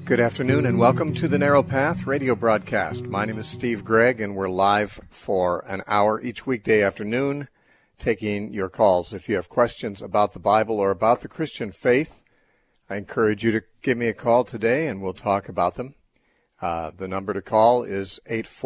Good afternoon and welcome to the Narrow Path radio broadcast. My name is Steve Gregg and we're live for an hour each weekday afternoon taking your calls. If you have questions about the Bible or about the Christian faith, I encourage you to give me a call today and we'll talk about them. The number to call is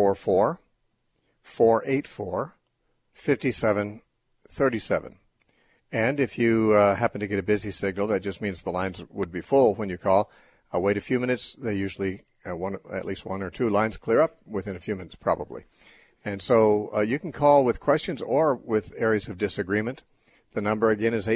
844-484-5737. And if you happen to get a busy signal, that just means the lines would be full when you call. Wait a few minutes. They usually, at least one or two lines clear up within a few minutes probably. And so you can call with questions or with areas of disagreement. The number again is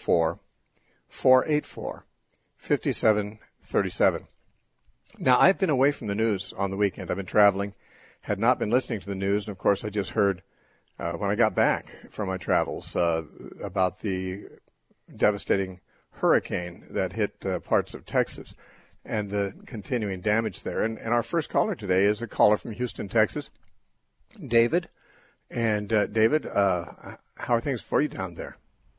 844-484-5737. Now, I've been away from the news on the weekend. I've been traveling, had not been listening to the news, and of course I just heard when I got back from my travels about the devastating hurricane that hit parts of Texas and the continuing damage there. And our first caller today is a caller from Houston, Texas, David. And David, how are things for you down there?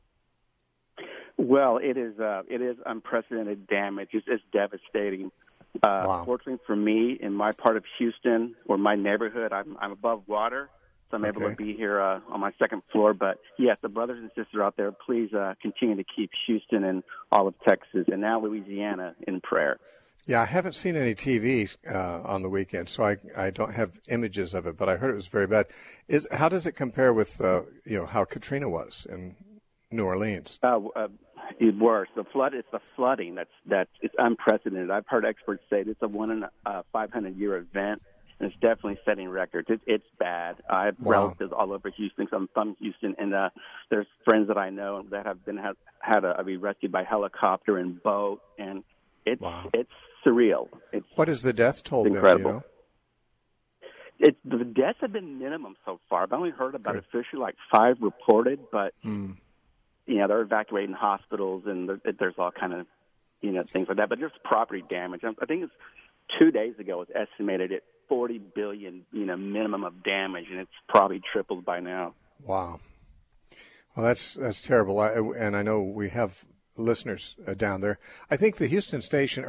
Well, it is unprecedented damage. It's devastating. Wow. Fortunately for me, in my part of Houston or my neighborhood, I'm above water, so I'm able to be here on my second floor. But yes, the brothers and sisters out there, please continue to keep Houston and all of Texas and now Louisiana in prayer. Yeah, I haven't seen any TV on the weekend, so I don't have images of it, but I heard it was very bad. How does it compare with how Katrina was in New Orleans? It's worse. The flooding. It's unprecedented. I've heard experts say it's a 1 in 500-year event, and it's definitely setting records. It's bad. I have relatives all over Houston. So I'm from Houston, and there's friends that I know that have been had to be rescued by helicopter and boat, and it's surreal. What is the death toll? Incredible. The deaths have been minimum so far. I've only heard about officially like 5 reported, but they're evacuating hospitals and there's all kind of things like that. But there's property damage. I think it's 2 days ago it was estimated at $40 billion minimum of damage, and it's probably tripled by now. Wow. Well, that's terrible. And I know we have listeners down there. I think the Austin station,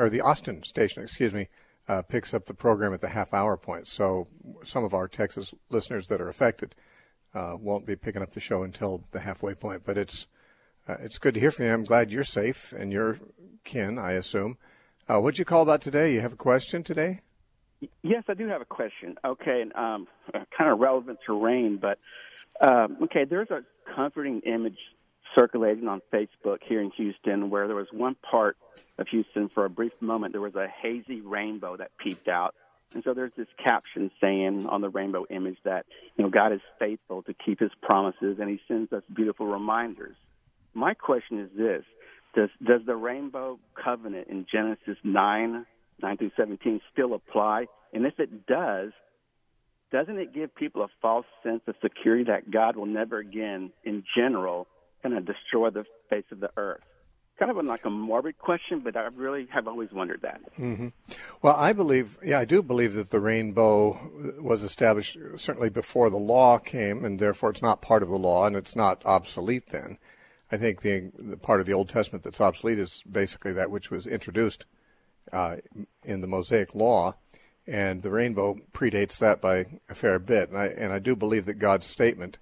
picks up the program at the half-hour point. So some of our Texas listeners that are affected won't be picking up the show until the halfway point. But it's good to hear from you. I'm glad you're safe and your kin, I assume. What'd you call about today? You have a question today? Yes, I do have a question. Okay, and kind of relevant to rain, but there's a comforting image circulating on Facebook here in Houston where there was one part of Houston for a brief moment there was a hazy rainbow that peeped out. And so there's this caption saying on the rainbow image that, God is faithful to keep his promises and he sends us beautiful reminders. My question is this: Does the rainbow covenant in Genesis 9:9-17 still apply? And if it does, doesn't it give people a false sense of security that God will never again, in general, kind of destroy the face of the earth? Kind of like a morbid question, but I really have always wondered that. Mm-hmm. Well, I do believe that the rainbow was established certainly before the law came, and therefore it's not part of the law, and it's not obsolete then. I think the part of the Old Testament that's obsolete is basically that which was introduced in the Mosaic Law, and the rainbow predates that by a fair bit. And I do believe that God's statement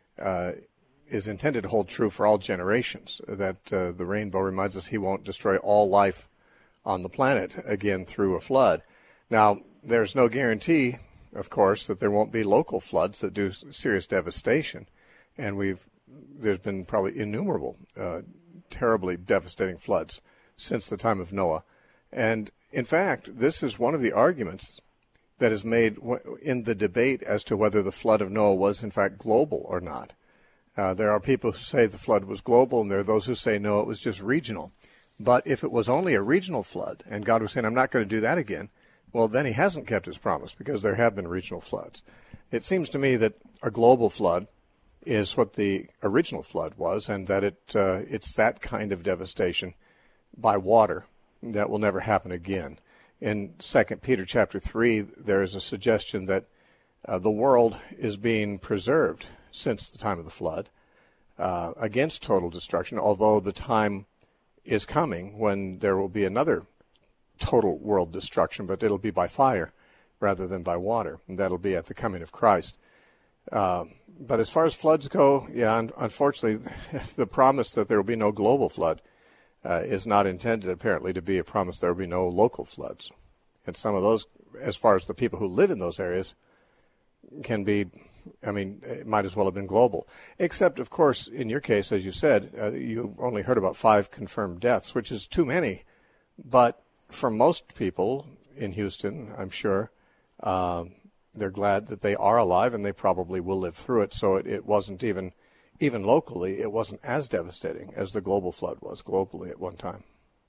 is intended to hold true for all generations, that the rainbow reminds us he won't destroy all life on the planet again through a flood. Now, there's no guarantee, of course, that there won't be local floods that do serious devastation, and there's been probably innumerable terribly devastating floods since the time of Noah. And in fact, this is one of the arguments that is made in the debate as to whether the flood of Noah was in fact global or not. There are people who say the flood was global, and there are those who say no, it was just regional. But if it was only a regional flood, and God was saying, I'm not going to do that again, well, then he hasn't kept his promise, because there have been regional floods. It seems to me that a global flood is what the original flood was, and that it's that kind of devastation by water that will never happen again. In 2 Peter chapter 3, there is a suggestion that the world is being preserved since the time of the flood against total destruction, although the time is coming when there will be another total world destruction, but it'll be by fire rather than by water, and that'll be at the coming of Christ. But as far as floods go, yeah, unfortunately, the promise that there will be no global flood is not intended, apparently, to be a promise there will be no local floods. And some of those, as far as the people who live in those areas, can be, it might as well have been global. Except, of course, in your case, as you said, you only heard about 5 confirmed deaths, which is too many. But for most people in Houston, I'm sure, they're glad that they are alive, and they probably will live through it. So it wasn't even locally, it wasn't as devastating as the global flood was globally at one time.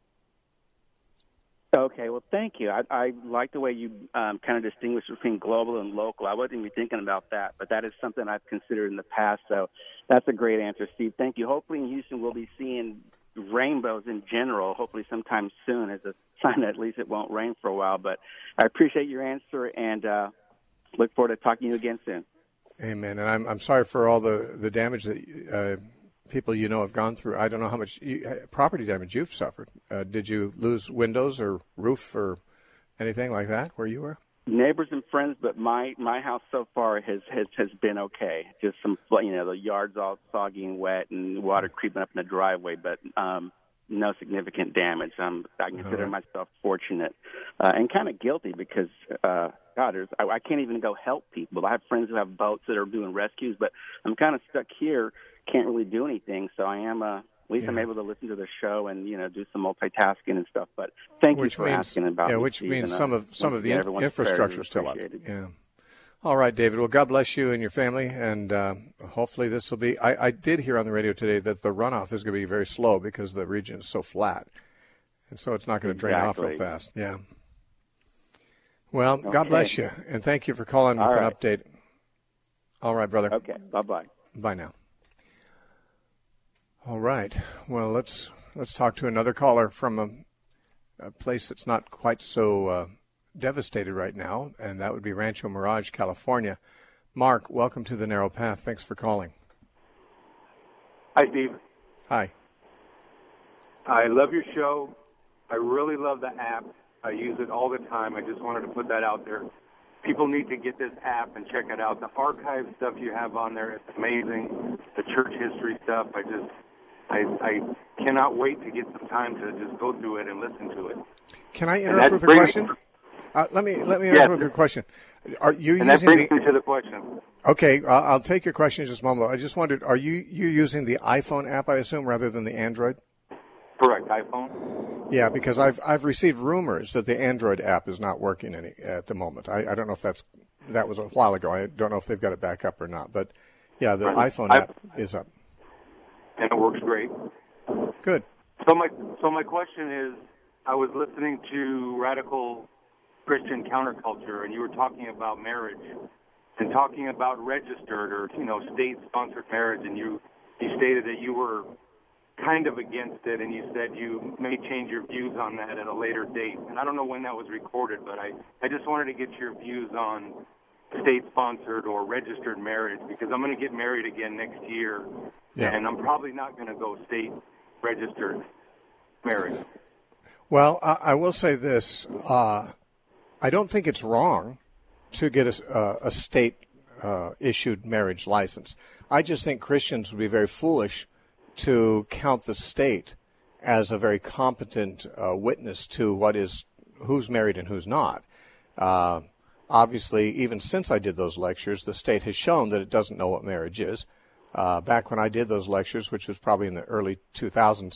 Okay, well, thank you. I like the way you kind of distinguish between global and local. I wasn't even thinking about that, but that is something I've considered in the past. So that's a great answer, Steve. Thank you. Hopefully in Houston we'll be seeing rainbows in general, hopefully sometime soon, as a sign that at least it won't rain for a while. But I appreciate your answer, and look forward to talking to you again soon. Amen. And I'm sorry for all the damage that people have gone through. I don't know how much property damage you've suffered. Did you lose windows or roof or anything like that where you were? Neighbors and friends, but my house so far has been okay. Just some, the yard's all soggy and wet and water creeping up in the driveway, but no significant damage. I consider myself fortunate and kind of guilty because, I can't even go help people. I have friends who have boats that are doing rescues, but I'm kind of stuck here, can't really do anything. So I am, at least I'm able to listen to the show and, do some multitasking and stuff. But thank you for asking about me. Yeah, which Steve, means some of the infrastructure is still up. Yeah. All right, David. Well, God bless you and your family, and hopefully this will be. I did hear on the radio today that the runoff is going to be very slow because the region is so flat, and so it's not going to drain off real fast. Yeah. Well, okay. God bless you, and thank you for calling with an update. All right, brother. Okay. Bye-bye. Bye now. All right. Well, let's talk to another caller from a place that's not quite so devastated right now, and that would be Rancho Mirage, California. Mark, welcome to the Narrow Path. Thanks for calling. Hi, Steve. Hi. I love your show. I really love the app. I use it all the time. I just wanted to put that out there. People need to get this app and check it out. The archive stuff you have on there is amazing. The church history stuff, I cannot wait to get some time to just go through it and listen to it. Can I interrupt with a question? Let me interrupt with a question. Are you and using that brings me to the question. Okay, I'll take your question in just a moment. I just wondered, are you using the iPhone app, I assume, rather than the Android? Correct, iPhone. Yeah, because I've received rumors that the Android app is not working at the moment. I don't know if that was a while ago. I don't know if they've got it back up or not. But yeah, the iPhone app is up. And it works great. Good. So my question is, I was listening to Radical Christian Counterculture, and you were talking about marriage and talking about registered or state-sponsored marriage, and you stated that you were kind of against it, and you said you may change your views on that at a later date. And I don't know when that was recorded, but I just wanted to get your views on state-sponsored or registered marriage, because I'm going to get married again next year, and I'm probably not going to go state-registered marriage. Well, I will say this. I don't think it's wrong to get a state-issued marriage license. I just think Christians would be very foolish to count the state as a very competent witness to who's married and who's not. Obviously, even since I did those lectures, the state has shown that it doesn't know what marriage is. Back when I did those lectures, which was probably in the early 2000s,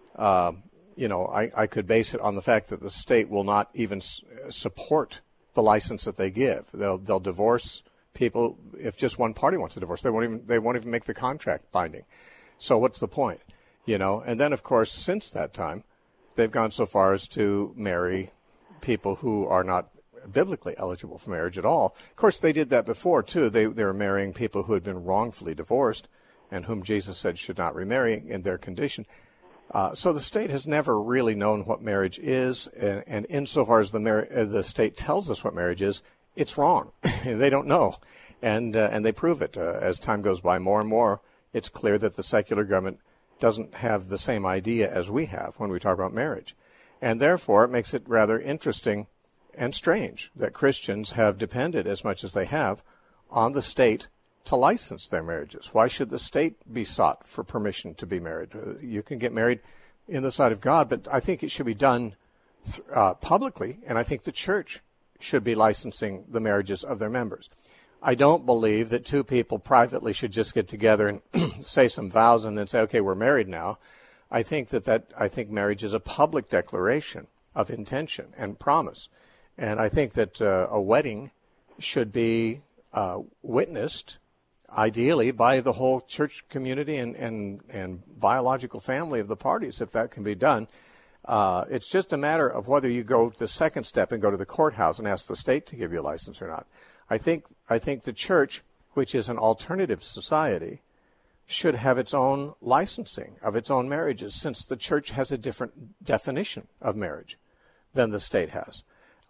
I could base it on the fact that the state will not even support the license that they give. They'll divorce people if just one party wants a divorce. They won't even make the contract binding. So what's the point? And then, of course, since that time, they've gone so far as to marry people who are not biblically eligible for marriage at all. Of course, they did that before, too. They were marrying people who had been wrongfully divorced and whom Jesus said should not remarry in their condition. So the state has never really known what marriage is, and insofar as the state tells us what marriage is, it's wrong. They don't know, and they prove it. As time goes by more and more, it's clear that the secular government doesn't have the same idea as we have when we talk about marriage. And therefore, it makes it rather interesting and strange that Christians have depended as much as they have on the state to license their marriages. Why should the state be sought for permission to be married? You can get married in the sight of God, but I think it should be done publicly, and I think the church should be licensing the marriages of their members. I don't believe that two people privately should just get together and say some vows and then say, okay, we're married now. I think that marriage is a public declaration of intention and promise. And I think that a wedding should be witnessed, ideally, by the whole church community and biological family of the parties, if that can be done. It's just a matter of whether you go the second step and go to the courthouse and ask the state to give you a license or not. I think the church, which is an alternative society, should have its own licensing of its own marriages, since the church has a different definition of marriage than the state has.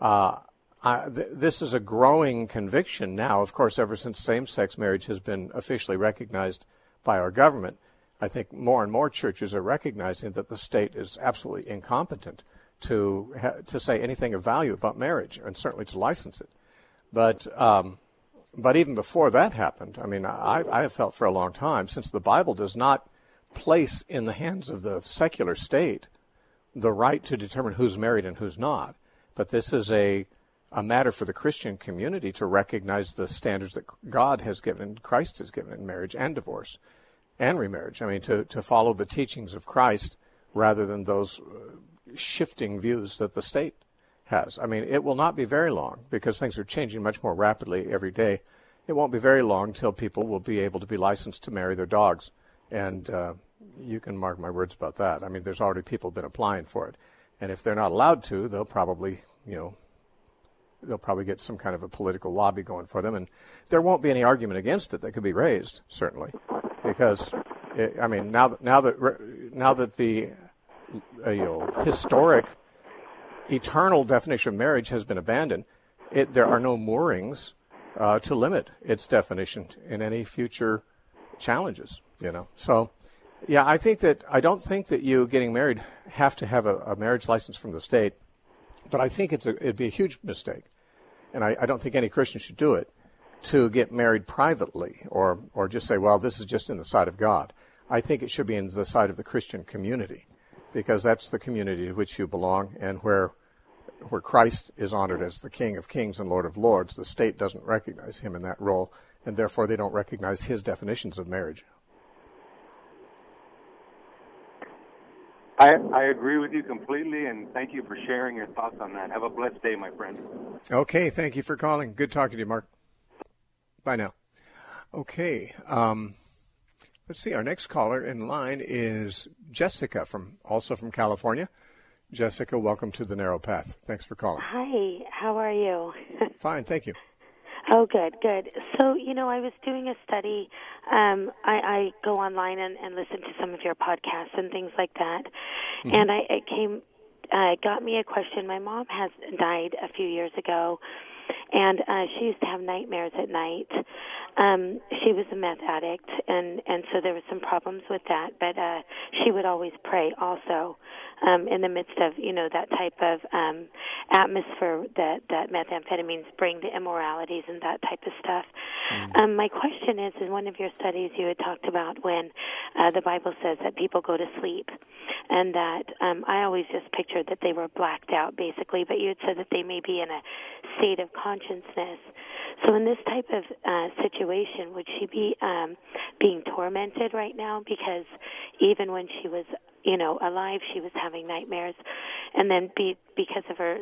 This is a growing conviction now, of course, ever since same-sex marriage has been officially recognized by our government. I think more and more churches are recognizing that the state is absolutely incompetent to say anything of value about marriage, and certainly to license it. But even before that happened, I mean, I have felt for a long time, since the Bible does not place in the hands of the secular state the right to determine who's married and who's not, but this is a matter for the Christian community to recognize the standards that God has given and Christ has given in marriage and divorce and remarriage. I mean, to follow the teachings of Christ rather than those shifting views that the state has. I mean, it will not be very long, because things are changing much more rapidly every day. It won't be very long till people will be able to be licensed to marry their dogs. And you can mark my words about that. I mean, there's already people been applying for it. And if they're not allowed to, they'll probably get some kind of a political lobby going for them. And there won't be any argument against it that could be raised, certainly. Because, now that the historic, eternal definition of marriage has been abandoned, there are no moorings to limit its definition in any future challenges. So, yeah, I don't think that you getting married have to have a marriage license from the state, but I think it'd be a huge mistake, and I don't think any Christian should do it, to get married privately or just say, well, this is just in the sight of God. I think it should be in the sight of the Christian community, because that's the community to which you belong, and where Christ is honored as the King of Kings and Lord of Lords. The state doesn't recognize him in that role, and therefore they don't recognize his definitions of marriage. I agree with you completely, and thank you for sharing your thoughts on that. Have a blessed day, my friend. Okay, thank you for calling. Good talking to you, Mark. Bye now. Okay, let's see. Our next caller in line is Jessica, also from California. Jessica, welcome to The Narrow Path. Thanks for calling. Hi, how are you? Fine, thank you. Oh, good. So, I was doing a study. I go online and listen to some of your podcasts and things like that. Mm-hmm. And it got me a question. My mom has died a few years ago, and she used to have nightmares at night. She was a meth addict, and so there were some problems with that, but she would always pray also in the midst of, that type of atmosphere that methamphetamines bring, the immoralities and that type of stuff. Mm-hmm. My question is, in one of your studies you had talked about when the Bible says that people go to sleep, and that I always just pictured that they were blacked out, basically, but you had said that they may be in a state of consciousness. So in this type of situation, would she be being tormented right now? Because even when she was, alive, she was having nightmares, and then because of her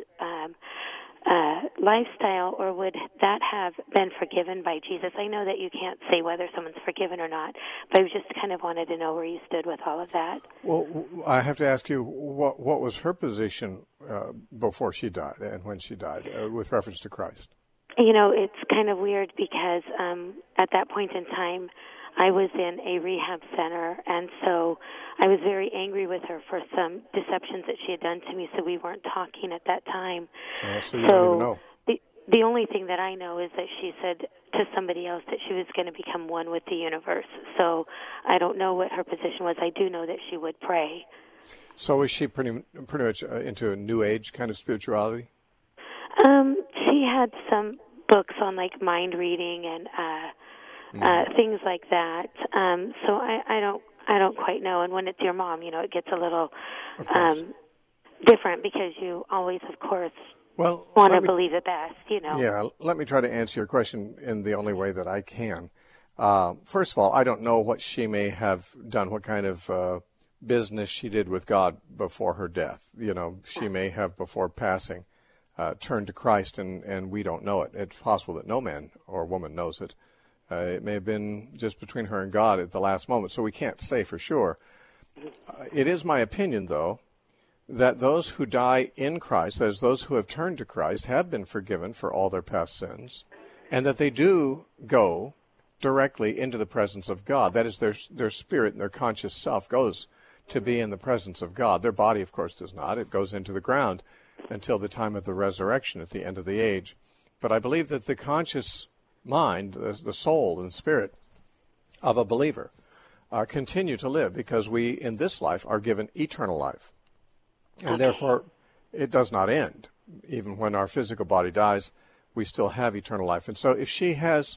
lifestyle, or would that have been forgiven by Jesus? I know that you can't say whether someone's forgiven or not, but I just kind of wanted to know where you stood with all of that. Well, I have to ask you, what was her position before she died and when she died, with reference to Christ? It's kind of weird because at that point in time, I was in a rehab center, and so I was very angry with her for some deceptions that she had done to me, so we weren't talking at that time. So you don't even know. The only thing that I know is that she said to somebody else that she was going to become one with the universe. So I don't know what her position was. I do know that she would pray. So is she pretty much into a New Age kind of spirituality? She had some books on like mind reading and things like that. So I don't quite know. And when it's your mom, it gets a little different because you always, of course, want to believe the best. Yeah. Let me try to answer your question in the only way that I can. First of all, I don't know what she may have done, what kind of business she did with God before her death. She may have, before passing, turned to Christ, and we don't know it. It's possible that no man or woman knows it. It may have been just between her and God at the last moment, so we can't say for sure. It is my opinion, though, that those who die in Christ, that is, those who have turned to Christ, have been forgiven for all their past sins, and that they do go directly into the presence of God. That is, their spirit and their conscious self goes to be in the presence of God. Their body, of course, does not. It goes into the ground until the time of the resurrection at the end of the age. But I believe that the conscious mind, the soul and spirit of a believer, continue to live because we, in this life, are given eternal life. And therefore, it does not end. Even when our physical body dies, we still have eternal life. And so if she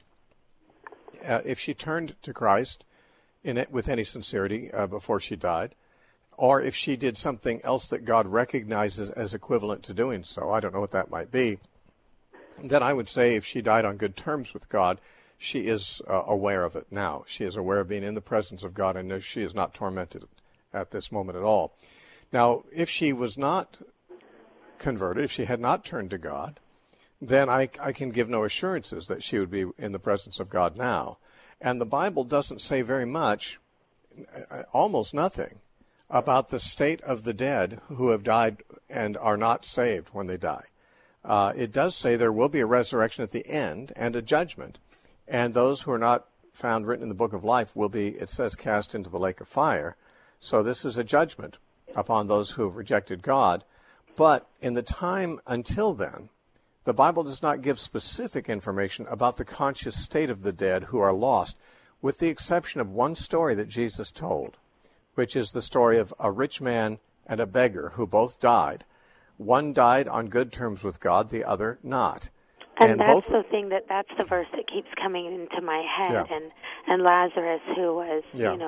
turned to Christ with any sincerity before she died, or if she did something else that God recognizes as equivalent to doing so, I don't know what that might be, then I would say if she died on good terms with God, she is aware of it now. She is aware of being in the presence of God, and she is not tormented at this moment at all. Now, if she was not converted, if she had not turned to God, then I can give no assurances that she would be in the presence of God now. And the Bible doesn't say very much, almost nothing, about the state of the dead who have died and are not saved when they die. It does say there will be a resurrection at the end and a judgment, and those who are not found written in the book of life will be, it says, cast into the lake of fire. So this is a judgment upon those who have rejected God. But in the time until then, the Bible does not give specific information about the conscious state of the dead who are lost, with the exception of one story that Jesus told, which is the story of a rich man and a beggar who both died. One died on good terms with God, the other not. And that's the thing, that's the verse that keeps coming into my head. Yeah. And Lazarus, who was,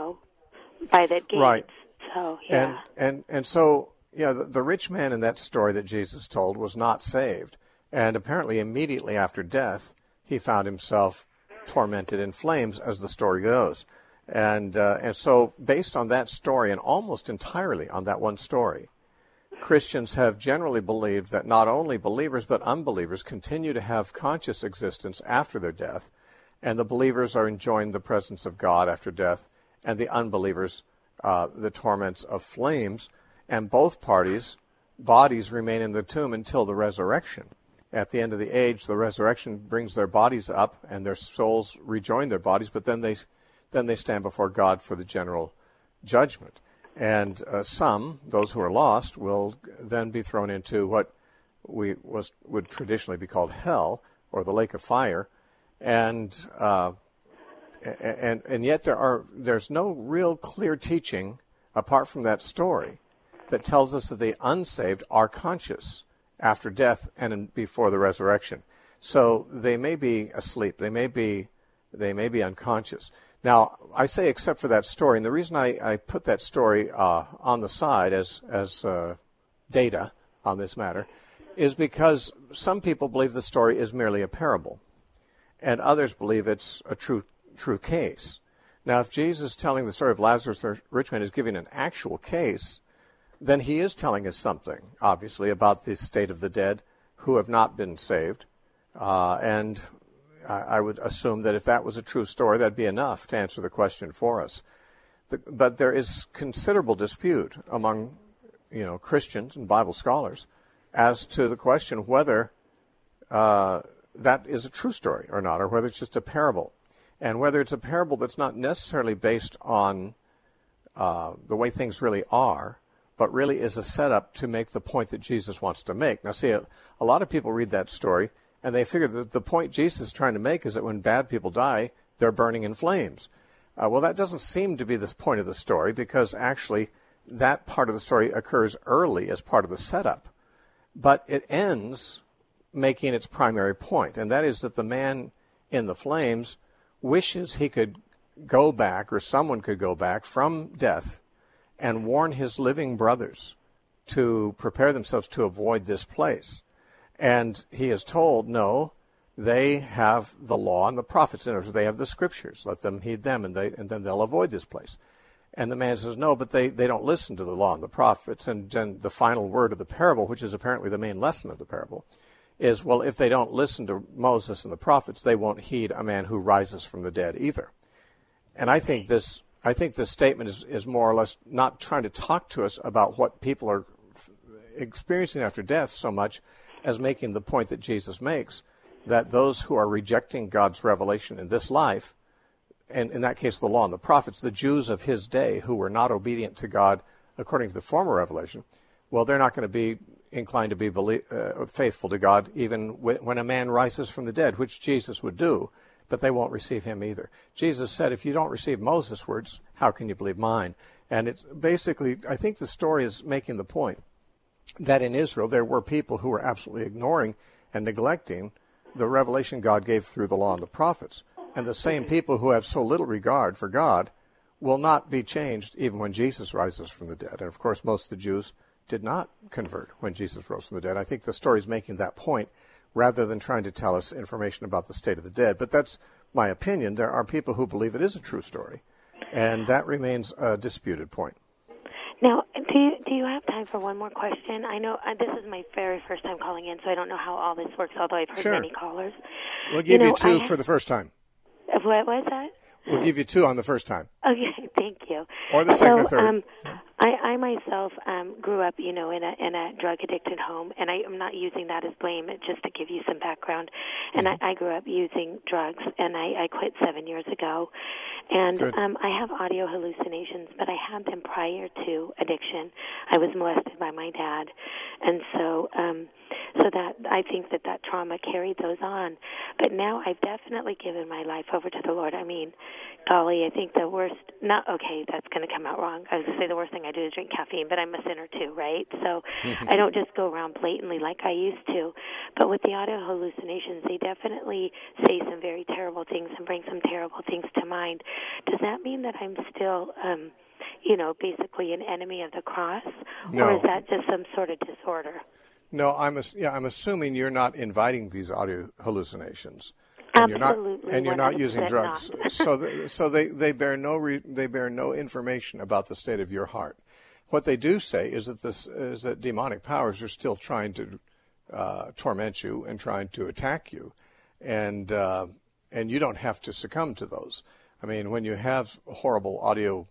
by the gates. Right. So, yeah. And so, the rich man in that story that Jesus told was not saved. And apparently immediately after death, he found himself tormented in flames, as the story goes. And so based on that story, and almost entirely on that one story, Christians have generally believed that not only believers but unbelievers continue to have conscious existence after their death, and the believers are enjoying the presence of God after death, and the unbelievers the torments of flames, and both parties' bodies remain in the tomb until the resurrection. At the end of the age, the resurrection brings their bodies up, and their souls rejoin their bodies, but then they stand before God for the general judgment. And some, those who are lost, will then be thrown into what would traditionally be called hell, or the lake of fire, and yet there's no real clear teaching apart from that story that tells us that the unsaved are conscious after death and before the resurrection. So they may be asleep. They may be unconscious. Now, I say except for that story, and the reason I put that story on the side as data on this matter is because some people believe the story is merely a parable, and others believe it's a true case. Now, if Jesus telling the story of Lazarus the rich man is giving an actual case, then he is telling us something, obviously, about the state of the dead who have not been saved, and I would assume that if that was a true story, that'd be enough to answer the question for us. But there is considerable dispute among, Christians and Bible scholars as to the question whether that is a true story or not, or whether it's just a parable, and whether it's a parable that's not necessarily based on the way things really are, but really is a setup to make the point that Jesus wants to make. Now, see, a lot of people read that story, and they figure that the point Jesus is trying to make is that when bad people die, they're burning in flames. Well, that doesn't seem to be the point of the story, because actually that part of the story occurs early as part of the setup, but it ends making its primary point, and that is that the man in the flames wishes he could go back, or someone could go back from death and warn his living brothers to prepare themselves to avoid this place. And he is told, no, they have the law and the prophets. In other words, they have the scriptures. Let them heed them, and then they'll avoid this place. And the man says, no, but they don't listen to the law and the prophets. And then the final word of the parable, which is apparently the main lesson of the parable, is, well, if they don't listen to Moses and the prophets, they won't heed a man who rises from the dead either. And I think this statement is more or less not trying to talk to us about what people are experiencing after death so much as making the point that Jesus makes, that those who are rejecting God's revelation in this life, and in that case the law and the prophets, the Jews of his day who were not obedient to God according to the former revelation, well, they're not going to be inclined to be faithful to God even when a man rises from the dead, which Jesus would do, but they won't receive him either. Jesus said, if you don't receive Moses' words, how can you believe mine? And it's basically, I think the story is making the point that in Israel there were people who were absolutely ignoring and neglecting the revelation God gave through the law and the prophets. And the same people who have so little regard for God will not be changed even when Jesus rises from the dead. And of course, most of the Jews did not convert when Jesus rose from the dead. I think the story is making that point rather than trying to tell us information about the state of the dead. But that's my opinion. There are people who believe it is a true story, and that remains a disputed point. Now, do you have time for one more question? I know this is my very first time calling in, so I don't know how all this works, although I've heard many callers. We'll give you two for the first time. What was that? We'll give you two on the first time. Okay, thank you. Or the second or third. I myself grew up, in a drug-addicted home, and I'm not using that as blame, just to give you some background. And I grew up using drugs, and I quit 7 years ago. And I have audio hallucinations, but I had them prior to addiction. I was molested by my dad, and so that I think that trauma carried those on. But now I've definitely given my life over to the Lord. I mean, golly, I think the worst, that's going to come out wrong. I was going to say the worst thing I do is drink caffeine, but I'm a sinner too, right? So I don't just go around blatantly like I used to. But with the audio hallucinations, they definitely say some very terrible things and bring some terrible things to mind. Does that mean that I'm still, basically an enemy of the cross? No. Or is that just some sort of disorder? No, I'm assuming you're not inviting these audio hallucinations. Absolutely, and you're not using drugs. Not. so they bear no information about the state of your heart. What they do say is that demonic powers are still trying to torment you and trying to attack you, and you don't have to succumb to those. I mean, when you have horrible audio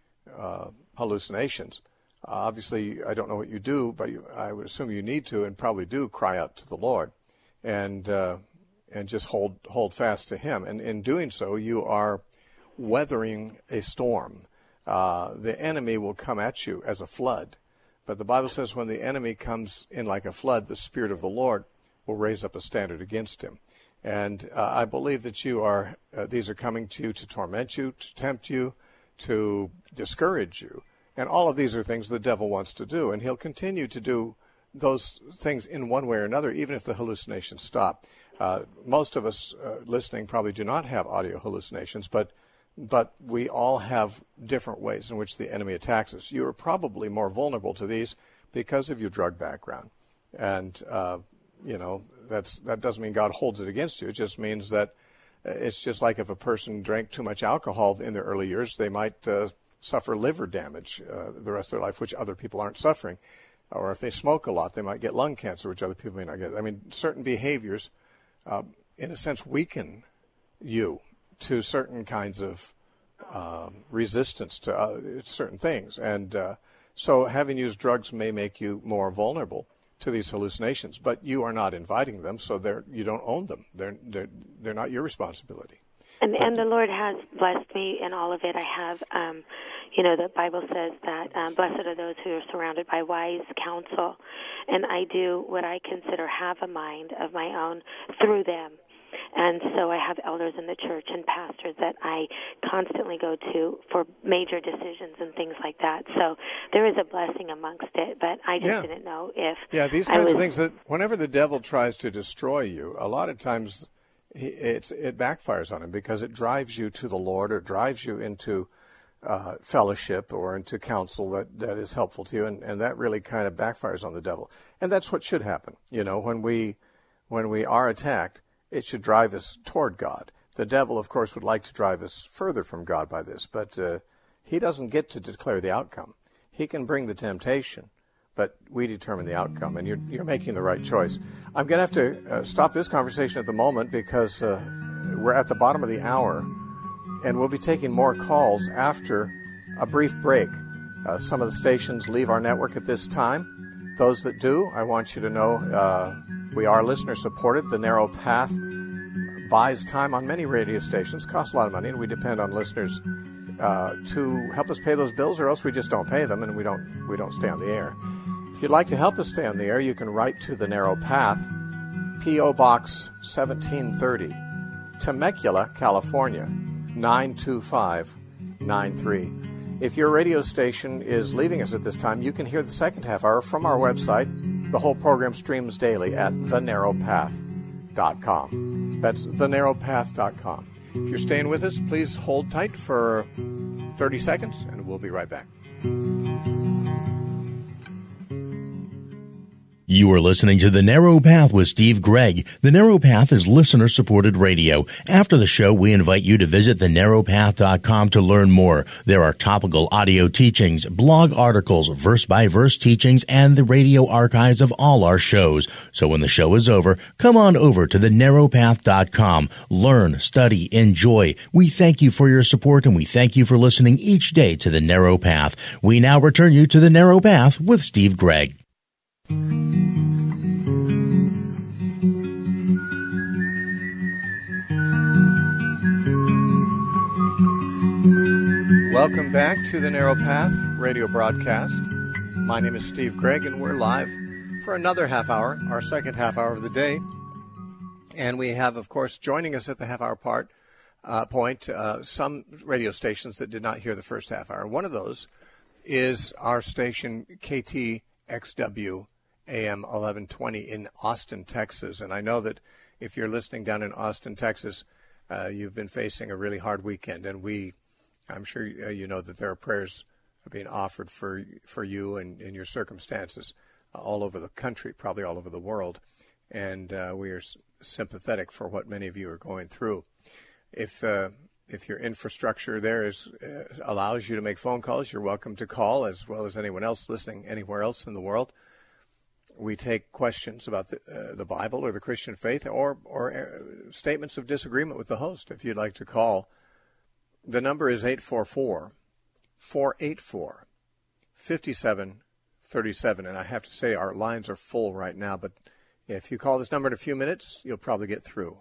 hallucinations, obviously I don't know what you do, but I would assume you need to and probably do cry out to the Lord, and just hold fast to him. And in doing so, you are weathering a storm. The enemy will come at you as a flood. But the Bible says when the enemy comes in like a flood, the Spirit of the Lord will raise up a standard against him. And I believe that these are coming to you to torment you, to tempt you, to discourage you. And all of these are things the devil wants to do. And he'll continue to do those things in one way or another, even if the hallucinations stop. Most of us listening probably do not have audio hallucinations, but we all have different ways in which the enemy attacks us. You are probably more vulnerable to these because of your drug background. And, that doesn't mean God holds it against you. It just means that it's just like if a person drank too much alcohol in their early years, they might suffer liver damage the rest of their life, which other people aren't suffering. Or if they smoke a lot, they might get lung cancer, which other people may not get. I mean, certain behaviors, in a sense, weaken you to certain kinds of resistance to certain things. And so having used drugs may make you more vulnerable to these hallucinations, but you are not inviting them, so you don't own them. They're not your responsibility. And the Lord has blessed me in all of it. I have, the Bible says that blessed are those who are surrounded by wise counsel, and I do what I consider have a mind of my own through them. And so I have elders in the church and pastors that I constantly go to for major decisions and things like that. So there is a blessing amongst it, but I just didn't know if... Yeah, these kinds of things that whenever the devil tries to destroy you, a lot of times it backfires on him because it drives you to the Lord or drives you into fellowship or into counsel that is helpful to you, and that really kind of backfires on the devil. And that's what should happen. When we are attacked, it should drive us toward God. The devil, of course, would like to drive us further from God by this, but he doesn't get to declare the outcome. He can bring the temptation, but we determine the outcome, and you're making the right choice. I'm going to have to stop this conversation at the moment because we're at the bottom of the hour, and we'll be taking more calls after a brief break. Some of the stations leave our network at this time. Those that do, I want you to know we are listener-supported. The Narrow Path buys time on many radio stations, costs a lot of money, and we depend on listeners to help us pay those bills, or else we just don't pay them, and we don't stay on the air. If you'd like to help us stay on the air, you can write to The Narrow Path, P.O. Box 1730, Temecula, California, 92593. If your radio station is leaving us at this time, you can hear the second half hour from our website. The whole program streams daily at thenarrowpath.com. That's thenarrowpath.com. If you're staying with us, please hold tight for 30 seconds, and we'll be right back. You are listening to The Narrow Path with Steve Gregg. The Narrow Path is listener-supported radio. After the show, we invite you to visit thenarrowpath.com to learn more. There are topical audio teachings, blog articles, verse-by-verse teachings, and the radio archives of all our shows. So when the show is over, come on over to thenarrowpath.com. Learn, study, enjoy. We thank you for your support, and we thank you for listening each day to The Narrow Path. We now return you to The Narrow Path with Steve Gregg. Welcome back to the Narrow Path radio broadcast. My name is Steve Gregg, and we're live for another half hour, our second half hour of the day. And we have, of course, joining us at the half hour point, some radio stations that did not hear the first half hour. One of those is our station KTXW AM 1120 in Austin, Texas. And I know that if you're listening down in Austin, Texas, you've been facing a really hard weekend, and I'm sure you know that there are prayers being offered for you and your circumstances all over the country, probably all over the world. And we are sympathetic for what many of you are going through. If your infrastructure there allows you to make phone calls, you're welcome to call, as well as anyone else listening anywhere else in the world. We take questions about the Bible or the Christian faith or statements of disagreement with the host. If you'd like to call, the number is 844-484-5737. And I have to say our lines are full right now, but if you call this number in a few minutes, you'll probably get through.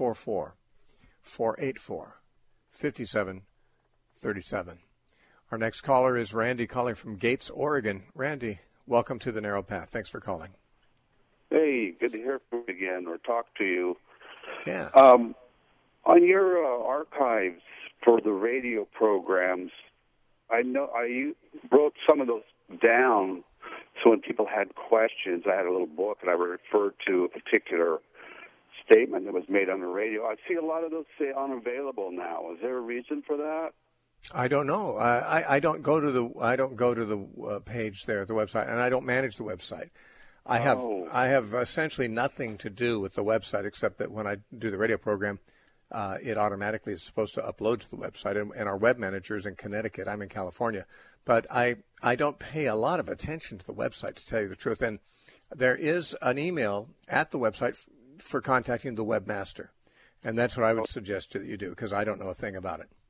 844-484-5737. Our next caller is Randy calling from Gates, Oregon. Randy, welcome to the Narrow Path. Thanks for calling. Hey, good to hear from you again or talk to you. Yeah. On your archives for the radio programs, I know you wrote some of those down, so when people had questions, I had a little book and I referred to a particular statement that was made on the radio. I see a lot of those say unavailable now. Is there a reason for that? I don't know. I don't go to the page there at the website, and I don't manage the website. I have essentially nothing to do with the website except that when I do the radio program, it automatically is supposed to upload to the website, and our web manager is in Connecticut. I'm in California. But I don't pay a lot of attention to the website, to tell you the truth. And there is an email at the website for contacting the webmaster, and that's what I would suggest that you do, because I don't know a thing about it.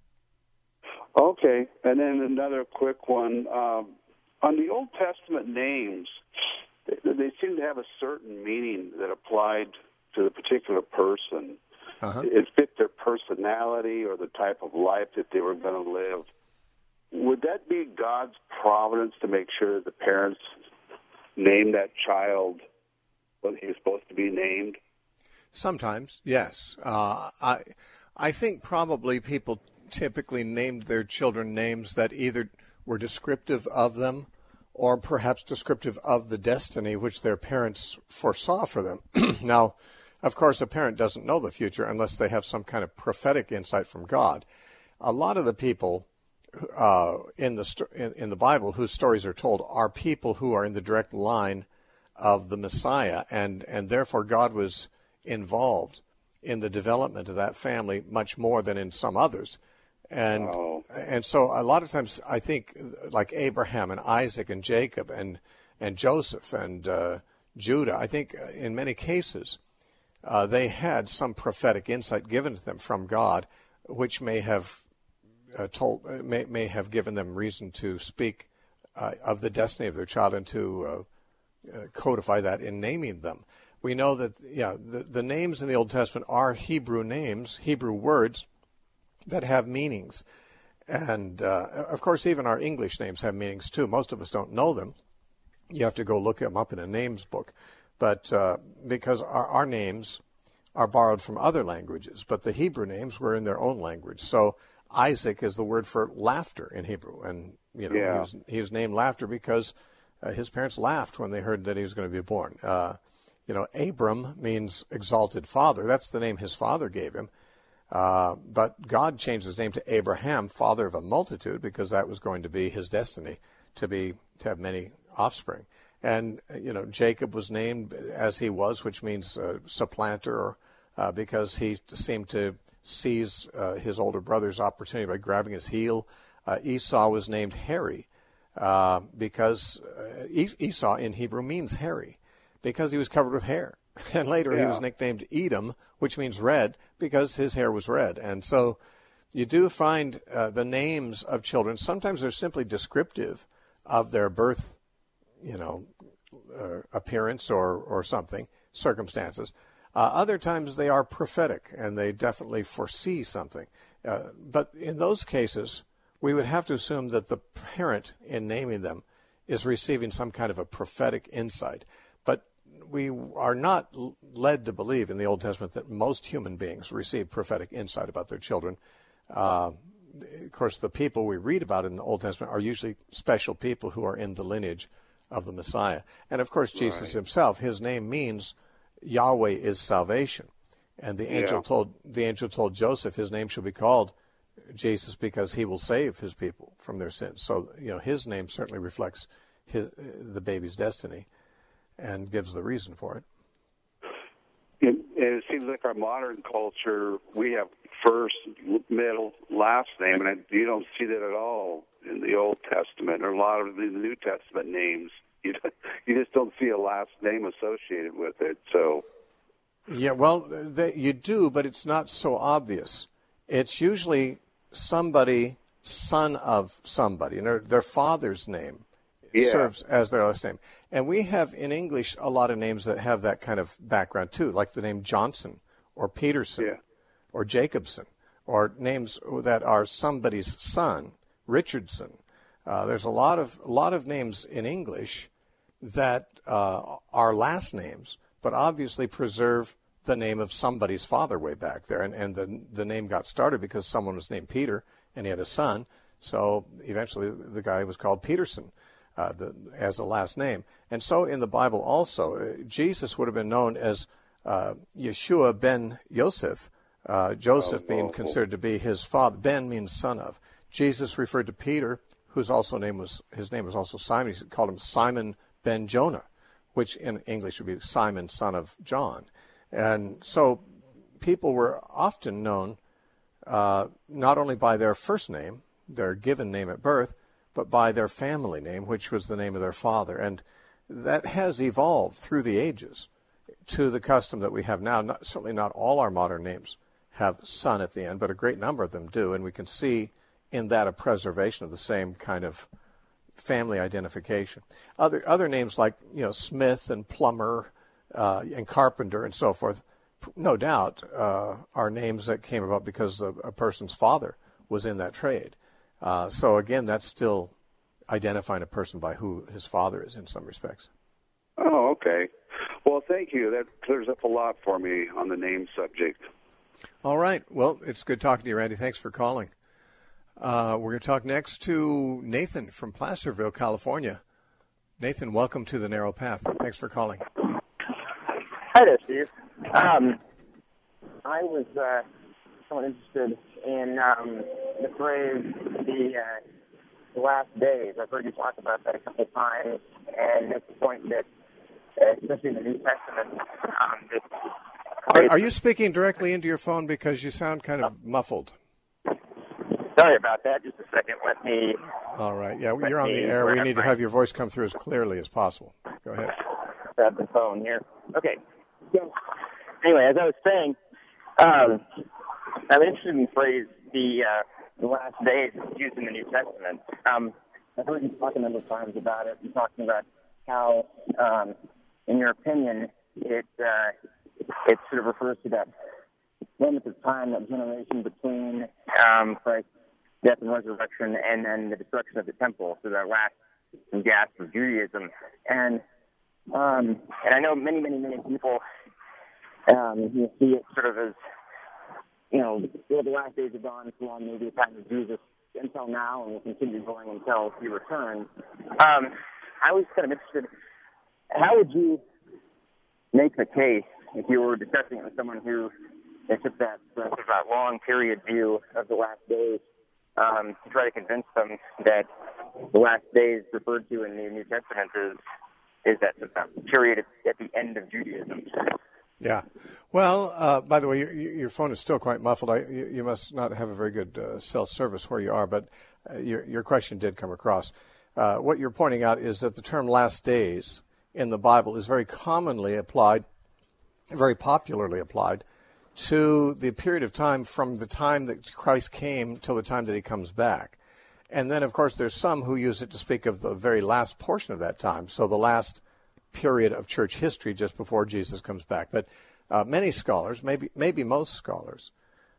Okay, and then another quick one. On the Old Testament names, they seem to have a certain meaning that applied to the particular person. Uh-huh. It fit their personality or the type of life that they were going to live. Would that be God's providence to make sure that the parents name that child what he was supposed to be named? Sometimes, yes. I think probably people typically named their children names that either were descriptive of them or perhaps descriptive of the destiny which their parents foresaw for them. Now, of course, a parent doesn't know the future unless they have some kind of prophetic insight from God. A lot of the people in the Bible whose stories are told are people who are in the direct line of the Messiah, and therefore God was involved in the development of that family much more than in some others. And so a lot of times I think like Abraham and Isaac and Jacob and Joseph and Judah, I think in many cases they had some prophetic insight given to them from God, which may have may have given them reason to speak of the destiny of their child and to codify that in naming them. We know that the names in the Old Testament are Hebrew names, Hebrew words that have meanings. And, of course, even our English names have meanings, too. Most of us don't know them. You have to go look them up in a names book. But because our names are borrowed from other languages, but the Hebrew names were in their own language. So Isaac is the word for laughter in Hebrew. And, he was named Laughter because his parents laughed when they heard that he was going to be born. Abram means exalted father. That's the name his father gave him. But God changed his name to Abraham, father of a multitude, because that was going to be his destiny, to have many offspring. And, Jacob was named as he was, which means supplanter, because he seemed to seize his older brother's opportunity by grabbing his heel. Esau was named hairy, because Esau in Hebrew means hairy, because he was covered with hair. And later he was nicknamed Edom, which means red, because his hair was red. And so you do find the names of children. Sometimes they're simply descriptive of their birth, appearance or something, circumstances. Other times they are prophetic, and they definitely foresee something. But in those cases, we would have to assume that the parent, in naming them, is receiving some kind of a prophetic insight. But we are not led to believe in the Old Testament that most human beings receive prophetic insight about their children. Of course, the people we read about in the Old Testament are usually special people who are in the lineage of the Messiah. And of course, Jesus himself, his name means Yahweh is salvation. And the angel told Joseph his name shall be called Jesus because he will save his people from their sins. So, his name certainly reflects the baby's destiny and gives the reason for it. It seems like our modern culture, we have first, middle, last name, and you don't see that at all in the Old Testament or a lot of the New Testament names. You just don't see a last name associated with it. So, yeah, well, you do, but it's not so obvious. It's usually somebody, son of somebody, and their father's name serves as their last name. And we have in English a lot of names that have that kind of background too, like the name Johnson or Peterson or Jacobson, or names that are somebody's son, Richardson. There's a lot of names in English that are last names, but obviously preserve the name of somebody's father way back there. And the name got started because someone was named Peter and he had a son. So eventually the guy was called Peterson as a last name. And so in the Bible also, Jesus would have been known as Yeshua ben Yosef, Joseph being considered to be his father. Ben means son of. Jesus referred to Peter, whose name was also Simon. He called him Simon ben Jonah, which in English would be Simon, son of John. And so people were often known not only by their first name, their given name at birth, but by their family name, which was the name of their father. And that has evolved through the ages to the custom that we have now. Certainly not all our modern names have son at the end, but a great number of them do. And we can see in that a preservation of the same kind of family identification. Other names like Smith and plumber and carpenter and so forth, no doubt are names that came about because a person's father was in that trade. So again, that's still identifying a person by who his father is in some respects. Oh, okay. Well, thank you. That clears up a lot for me on the name subject. All right. Well, it's good talking to you, Randy. Thanks for calling. We're going to talk next to Nathan from Placerville, California. Nathan, welcome to the Narrow Path. Thanks for calling. Hi there, Steve. I was somewhat interested in the phrase the last days. I've heard you talk about that a couple of times, and it's the point that, especially in the New Testament, Are you speaking directly into your phone because you sound kind of muffled? Sorry about that. Just a second. Let me... All right. Yeah, you're on the air. We need to have your voice come through as clearly as possible. Go ahead. Grab the phone here. Okay. So, anyway, as I was saying, I'm interested in the phrase the last days used in the New Testament. I've heard you talk a number of times about it. You're talking about how, in your opinion, it sort of refers to that moment of time, that generation between Christ's death and resurrection and then the destruction of the temple, so that last gasp of Judaism. And I know many people you see it sort of as, the last days have gone from maybe the time of Jesus until now, and will continue going until he returns. I was kind of interested, how would you make the case if you were discussing it with someone who took that long period view of the last days, to try to convince them that the last days referred to in the New Testament is that period at the end of Judaism? Yeah. Well, by the way, your phone is still quite muffled. You must not have a very good cell service where you are, but your question did come across. What you're pointing out is that the term last days in the Bible is very commonly applied, very popularly applied, to the period of time from the time that Christ came till the time that he comes back. And then, of course, there's some who use it to speak of the very last portion of that time, so the last period of church history just before Jesus comes back. But many scholars, maybe most scholars,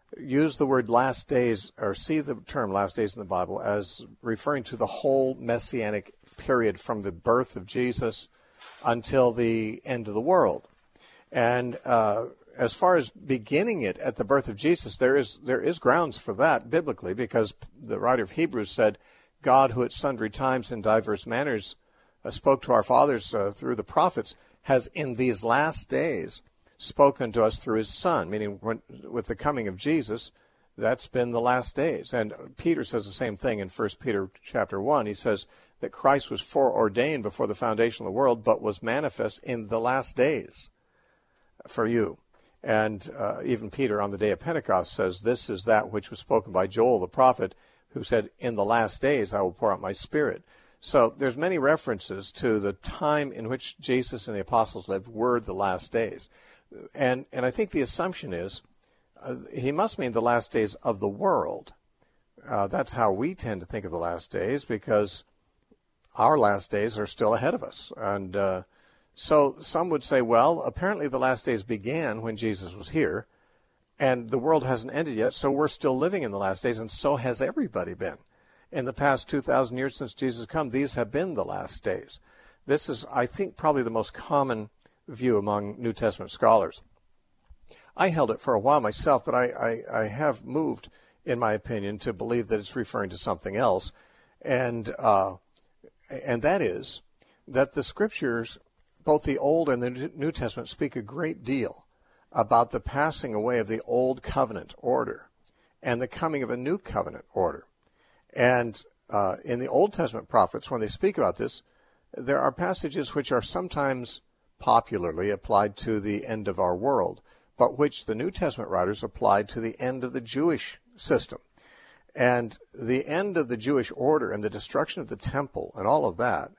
use the word last days, or see the term last days in the Bible as referring to the whole messianic period from the birth of Jesus until the end of the world. And as far as beginning it at the birth of Jesus, there is grounds for that biblically, because the writer of Hebrews said, God, who at sundry times in diverse manners spoke to our fathers through the prophets, has in these last days spoken to us through his Son, meaning with the coming of Jesus, that's been the last days. And Peter says the same thing in 1 Peter chapter 1. He says that Christ was foreordained before the foundation of the world, but was manifest in the last days for you. And even Peter on the day of Pentecost says, this is that which was spoken by Joel the prophet, who said, in the last days I will pour out my Spirit. So there's many references to the time in which Jesus and the apostles lived were the last days. And I think the assumption is he must mean the last days of the world. That's how we tend to think of the last days, because our last days are still ahead of us. And so some would say, well, apparently the last days began when Jesus was here, and the world hasn't ended yet, so we're still living in the last days, and so has everybody been. In the past 2,000 years since Jesus come, these have been the last days. This is, I think, probably the most common view among New Testament scholars. I held it for a while myself, but I have moved, in my opinion, to believe that it's referring to something else, and that is that the Scriptures, both the Old and the New Testament, speak a great deal about the passing away of the Old Covenant order and the coming of a New Covenant order. And in the Old Testament prophets, when they speak about this, there are passages which are sometimes popularly applied to the end of our world, but which the New Testament writers applied to the end of the Jewish system. And the end of the Jewish order and the destruction of the temple and all of that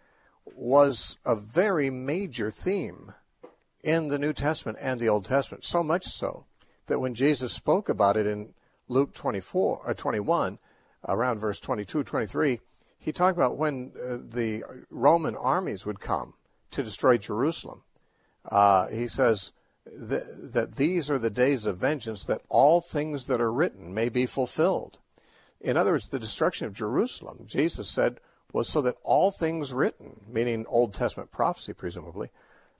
was a very major theme in the New Testament and the Old Testament, so much so that when Jesus spoke about it in Luke 21, around verse 22, 23, he talked about when the Roman armies would come to destroy Jerusalem. He says that these are the days of vengeance, that all things that are written may be fulfilled. In other words, the destruction of Jerusalem, Jesus said, was so that all things written, meaning Old Testament prophecy presumably,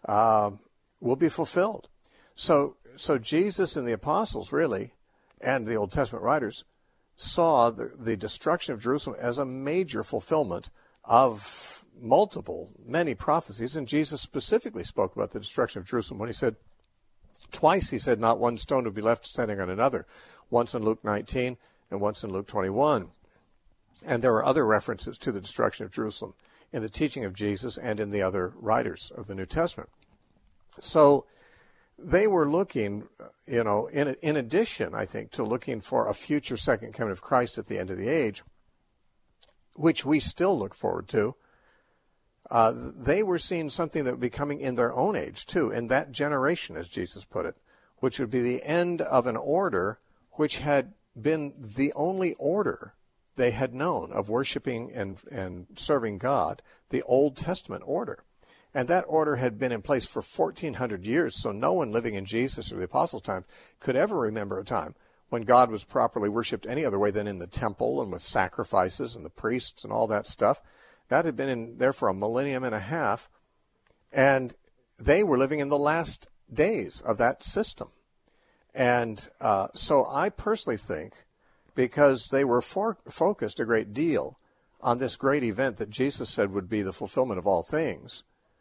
will be fulfilled. So Jesus and the apostles, really, and the Old Testament writers, saw the destruction of Jerusalem as a major fulfillment of many prophecies. And Jesus specifically spoke about the destruction of Jerusalem when he said, twice he said, not one stone would be left standing on another, once in Luke 19 and once in Luke 21. And there were other references to the destruction of Jerusalem in the teaching of Jesus and in the other writers of the New Testament. So they were looking, in addition, I think, to looking for a future second coming of Christ at the end of the age, which we still look forward to. They were seeing something that would be coming in their own age, too, in that generation, as Jesus put it, which would be the end of an order which had been the only order they had known of worshiping and serving God, the Old Testament order. And that order had been in place for 1,400 years, so no one living in Jesus or the Apostles' time could ever remember a time when God was properly worshipped any other way than in the temple and with sacrifices and the priests and all that stuff. That had been in there for a millennium and a half, and they were living in the last days of that system. And so I personally think, because they were focused a great deal on this great event that Jesus said would be the fulfillment of all things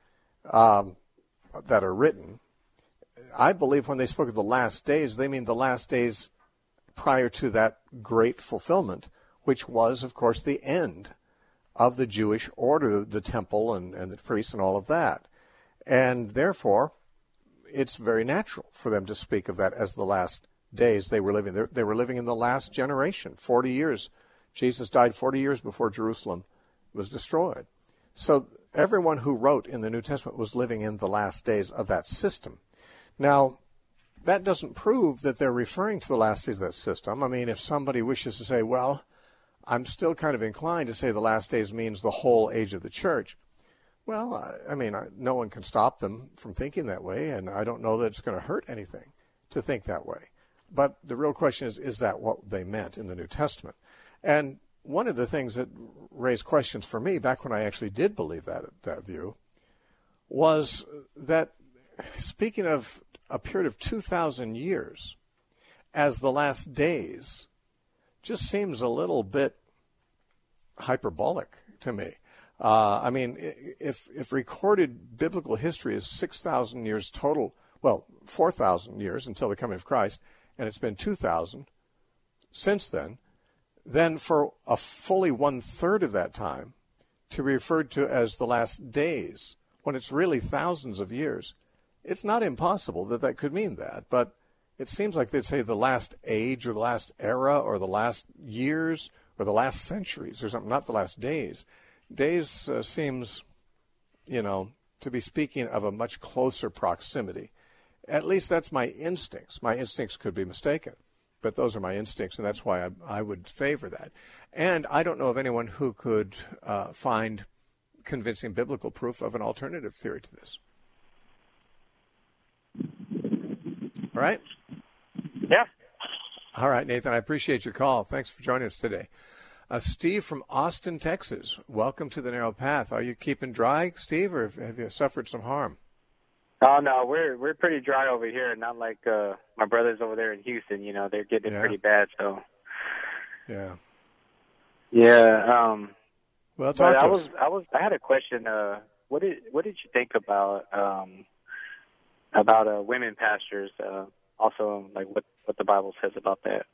that are written, I believe when they spoke of the last days, they mean the last days prior to that great fulfillment, which was, of course, the end of the Jewish order, the temple and the priests and all of that. And therefore, it's very natural for them to speak of that as the last days they were living. They were living in the last generation, 40 years. Jesus died 40 years before Jerusalem was destroyed. So everyone who wrote in the New Testament was living in the last days of that system. Now, that doesn't prove that they're referring to the last days of that system. I mean, if somebody wishes to say, well, I'm still kind of inclined to say the last days means the whole age of the church. Well, I mean, no one can stop them from thinking that way, and I don't know that it's going to hurt anything to think that way. But the real question is that what they meant in the New Testament? And one of the things that raised questions for me back when I actually did believe that view was that, speaking of a period of 2,000 years as the last days, just seems a little bit hyperbolic to me. I mean, if recorded biblical history is 6,000 years total, well, 4,000 years until the coming of Christ, and it's been 2,000 since then for a fully one-third of that time to be referred to as the last days, when it's really thousands of years, it's not impossible that could mean that. But it seems like they'd say the last age or the last era or the last years or the last centuries or something, not the last days. Days seems, to be speaking of a much closer proximity. At least that's my instincts. My instincts could be mistaken, but those are my instincts, and that's why I would favor that. And I don't know of anyone who could find convincing biblical proof of an alternative theory to this. All right? Yeah. All right, Nathan, I appreciate your call. Thanks for joining us today. Steve from Austin, Texas, welcome to the Narrow Path. Are you keeping dry, Steve, or have you suffered some harm? Oh, no, we're pretty dry over here, not like my brothers over there in Houston. They're getting it pretty bad. So, yeah. Well, talk to us. I had a question. What did you think about women pastors? Also, like what the Bible says about that.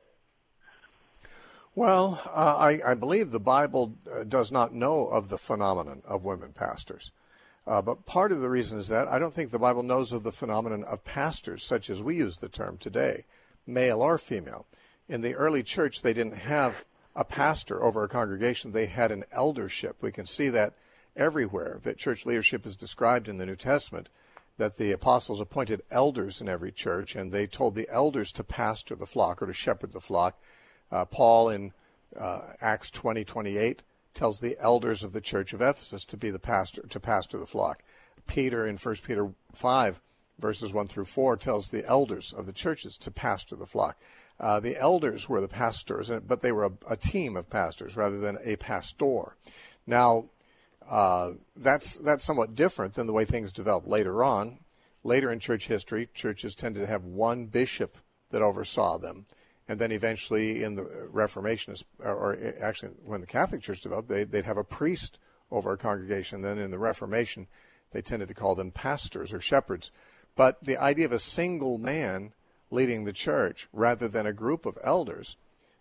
Well, I believe the Bible does not know of the phenomenon of women pastors. But part of the reason is that I don't think the Bible knows of the phenomenon of pastors, such as we use the term today, male or female. In the early church, they didn't have a pastor over a congregation. They had an eldership. We can see that everywhere, that church leadership is described in the New Testament, that the apostles appointed elders in every church, and they told the elders to pastor the flock or to shepherd the flock. Paul in Acts 20:28 tells the elders of the church of Ephesus to be the pastor, to pastor the flock. Peter in 1 Peter 5, verses 1 through 4, tells the elders of the churches to pastor the flock. The elders were the pastors, but they were a team of pastors rather than a pastor. Now, That's somewhat different than the way things developed later on. Later in church history, churches tended to have one bishop that oversaw them. And then eventually in the Reformation, or actually when the Catholic Church developed, they'd have a priest over a congregation. Then in the Reformation, they tended to call them pastors or shepherds. But the idea of a single man leading the church rather than a group of elders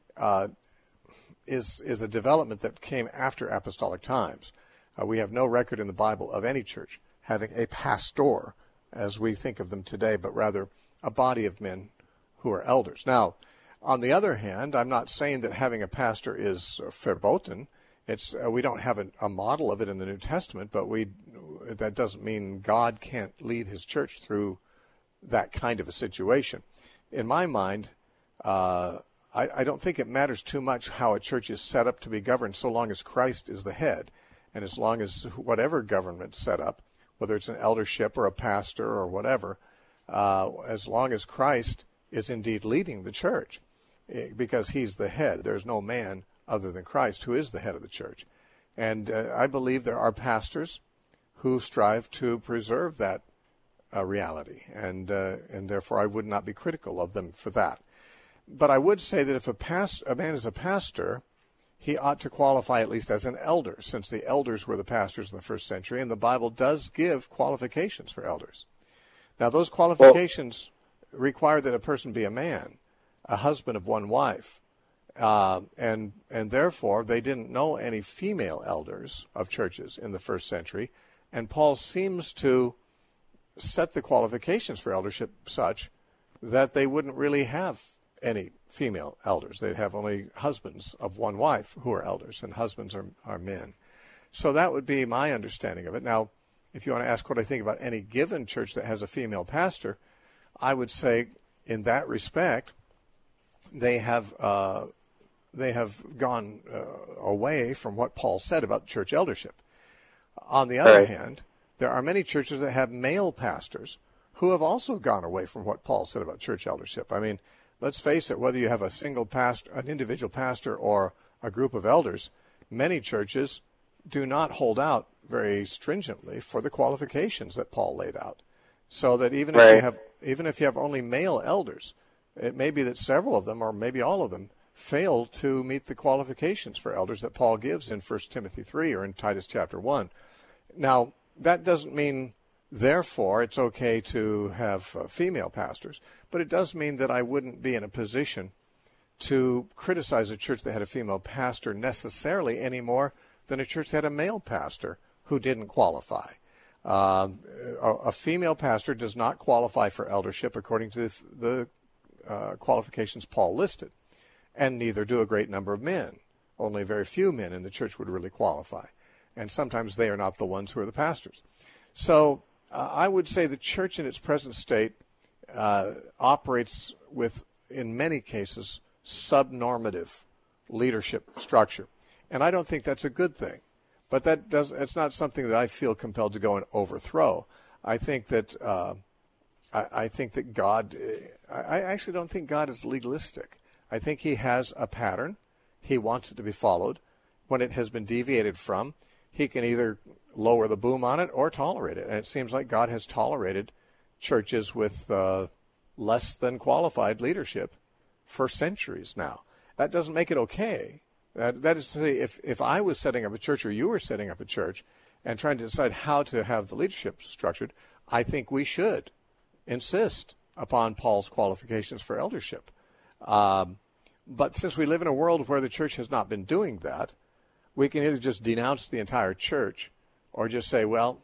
is a development that came after apostolic times. We have no record in the Bible of any church having a pastor, as we think of them today, but rather a body of men who are elders. Now, on the other hand, I'm not saying that having a pastor is verboten. We don't have a model of it in the New Testament, but that doesn't mean God can't lead his church through that kind of a situation. In my mind, I don't think it matters too much how a church is set up to be governed so long as Christ is the head, and as long as whatever government's set up, whether it's an eldership or a pastor or whatever, as long as Christ is indeed leading the church, because he's the head. There's no man other than Christ who is the head of the church. And I believe there are pastors who strive to preserve that reality, and therefore I would not be critical of them for that. But I would say that if a man is a pastor, he ought to qualify at least as an elder, since the elders were the pastors in the first century, and the Bible does give qualifications for elders. Now, those qualifications require that a person be a man, a husband of one wife, and therefore they didn't know any female elders of churches in the first century, and Paul seems to set the qualifications for eldership such that they wouldn't really have any female elders. They'd have only husbands of one wife who are elders, and husbands are men. So that would be my understanding of it. Now, if you want to ask what I think about any given church that has a female pastor, I would say in that respect, they have gone away from what Paul said about church eldership. On the other hand, there are many churches that have male pastors who have also gone away from what Paul said about church eldership. I mean, let's face it, whether you have a single pastor, an individual pastor, or a group of elders, many churches do not hold out very stringently for the qualifications that Paul laid out. So that even if you have only male elders, it may be that several of them, or maybe all of them, fail to meet the qualifications for elders that Paul gives in 1 Timothy 3 or in Titus chapter 1. Now, that doesn't mean, therefore, it's okay to have female pastors, but it does mean that I wouldn't be in a position to criticize a church that had a female pastor necessarily any more than a church that had a male pastor who didn't qualify. A female pastor does not qualify for eldership according to the qualifications Paul listed, and neither do a great number of men. Only very few men in the church would really qualify, and sometimes they are not the ones who are the pastors. So I would say the church in its present state operates with, in many cases, subnormative leadership structure. And I don't think that's a good thing. But it's not something that I feel compelled to go and overthrow. I think that God, I actually don't think God is legalistic. I think he has a pattern. He wants it to be followed. When it has been deviated from, he can either lower the boom on it or tolerate it. And it seems like God has tolerated churches with less than qualified leadership for centuries now. That doesn't make it okay. That is to say, if I was setting up a church or you were setting up a church and trying to decide how to have the leadership structured, I think we should insist upon Paul's qualifications for eldership. But since we live in a world where the church has not been doing that, we can either just denounce the entire church or just say, well,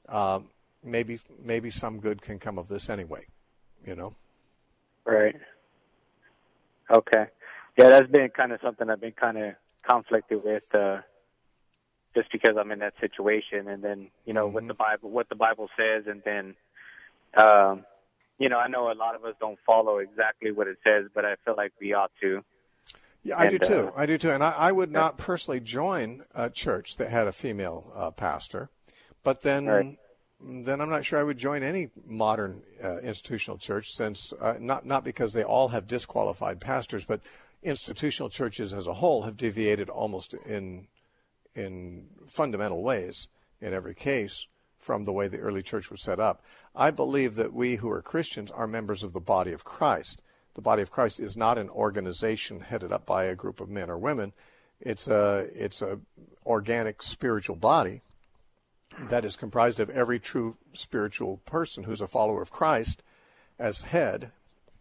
maybe some good can come of this anyway, you know? Right. Okay. Yeah, that's been kind of something I've been kind of conflicted with, just because I'm in that situation, and then what the Bible says, and then I know a lot of us don't follow exactly what it says, but I feel like we ought to. Yeah, I do too, and I would not personally join a church that had a female pastor, but then I'm not sure I would join any modern institutional church, since not because they all have disqualified pastors, but institutional churches as a whole have deviated almost in in fundamental ways in every case from the way the early church was set up. I believe that we who are Christians are members of the body of Christ. The body of Christ is not an organization headed up by a group of men or women. It's a organic spiritual body that is comprised of every true spiritual person who's a follower of Christ as head.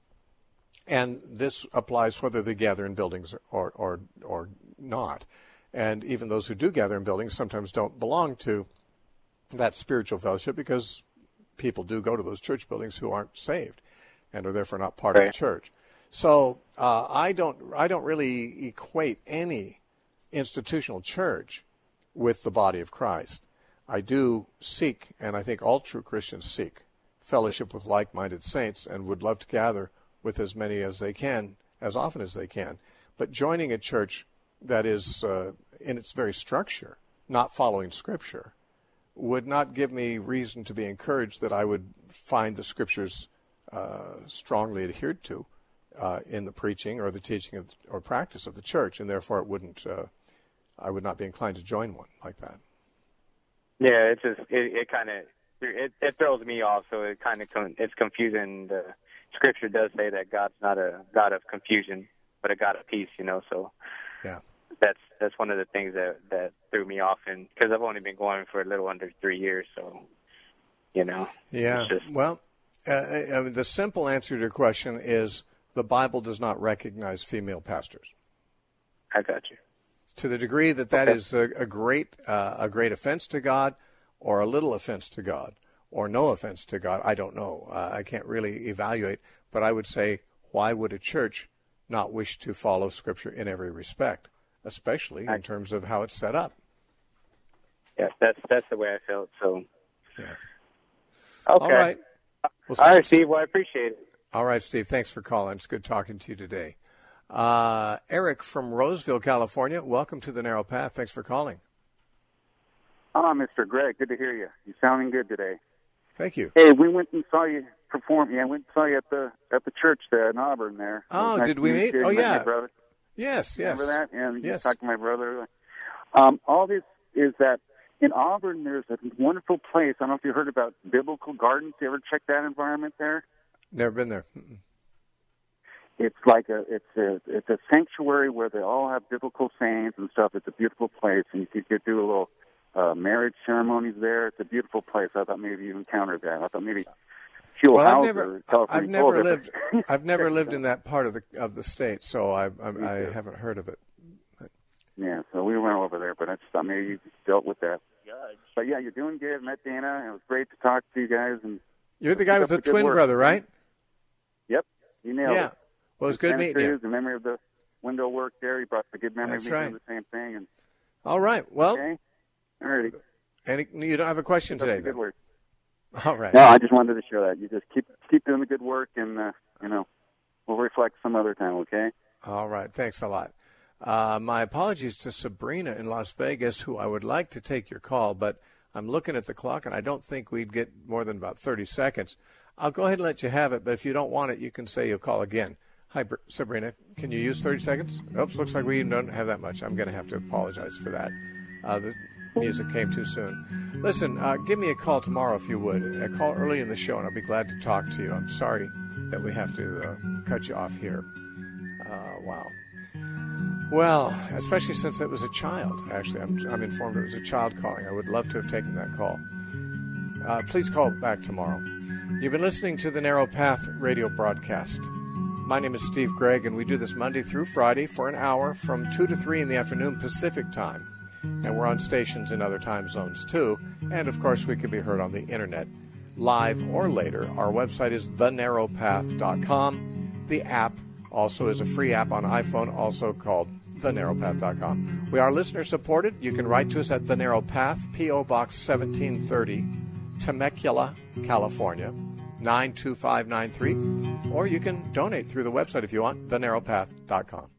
And this applies whether they gather in buildings or not. And even those who do gather in buildings sometimes don't belong to that spiritual fellowship, because people do go to those church buildings who aren't saved and are therefore not part of the church. So I don't really equate any institutional church with the body of Christ. I do seek, and I think all true Christians seek, fellowship with like-minded saints and would love to gather with as many as they can, as often as they can. But joining a church that is, in its very structure, not following Scripture, would not give me reason to be encouraged that I would find the Scriptures strongly adhered to in the preaching or the teaching or practice of the church, and therefore I would not be inclined to join one like that. Yeah, it kind of it throws me off. So it's confusing. The Scripture does say that God's not a God of confusion, but a God of peace. So yeah, that's one of the things that threw me off, and because I've only been going for a little under 3 years, so Yeah. Well, the simple answer to your question is the Bible does not recognize female pastors. I got you. To the degree that is a great offense to God, or a little offense to God, or no offense to God, I don't know. I can't really evaluate, but I would say, why would a church not wish to follow Scripture in every respect, especially in terms of how it's set up? Yeah, that's the way I felt. So, yeah. Okay. All right. All right, Steve. Well, I appreciate it. All right, Steve. Thanks for calling. It's good talking to you today. Eric from Roseville, California. Welcome to the Narrow Path. Thanks for calling. Mr. Greg, good to hear you. You're sounding good today. Thank you. Hey, we went and saw you perform. Yeah, we went and saw you at the church there in Auburn there. Oh, nice did we meet? Oh, yeah. My brother. Yes. Remember that? And yes. You talked to my brother. All this is that in Auburn there's a wonderful place. I don't know if you heard about Biblical Gardens. You ever check that environment there? Never been there. Mm-mm. It's like it's a sanctuary where they all have biblical sayings and stuff. It's a beautiful place, and you could do a little marriage ceremonies there. It's a beautiful place. I thought maybe you encountered that. I thought maybe I've never lived in that part of the state, so I haven't heard of it. Yeah, so we went over there, but I just thought maybe you dealt with that. But yeah, you're doing good. Met Dana. It was great to talk to you guys. And you're the guy with the twin brother, right? Yep, you nailed it. Well, it was good meeting you. The memory of the window work there. You brought the good memory of me doing the same thing. And all right. Well, okay. All righty. And you don't have a question today. Good work. All right. No, I just wanted to share that. You just keep doing the good work, and we'll reflect some other time. Okay. All right. Thanks a lot. My apologies to Sabrina in Las Vegas, who I would like to take your call, but I'm looking at the clock, and I don't think we'd get more than about 30 seconds. I'll go ahead and let you have it, but if you don't want it, you can say you'll call again. Hi, Sabrina. Can you use 30 seconds? Oops, looks like we don't have that much. I'm going to have to apologize for that. The music came too soon. Listen, give me a call tomorrow if you would. A call early in the show, and I'll be glad to talk to you. I'm sorry that we have to cut you off here. Wow. Well, especially since it was a child. Actually, I'm informed it was a child calling. I would love to have taken that call. Please call back tomorrow. You've been listening to the Narrow Path radio broadcast. My name is Steve Gregg, and we do this Monday through Friday for an hour from 2 to 3 in the afternoon Pacific time. And we're on stations in other time zones, too. And, of course, we can be heard on the Internet, live or later. Our website is thenarrowpath.com. The app also is a free app on iPhone, also called thenarrowpath.com. We are listener-supported. You can write to us at The Narrow Path, P.O. Box 1730, Temecula, California, 92593. Or you can donate through the website if you want, thenarrowpath.com.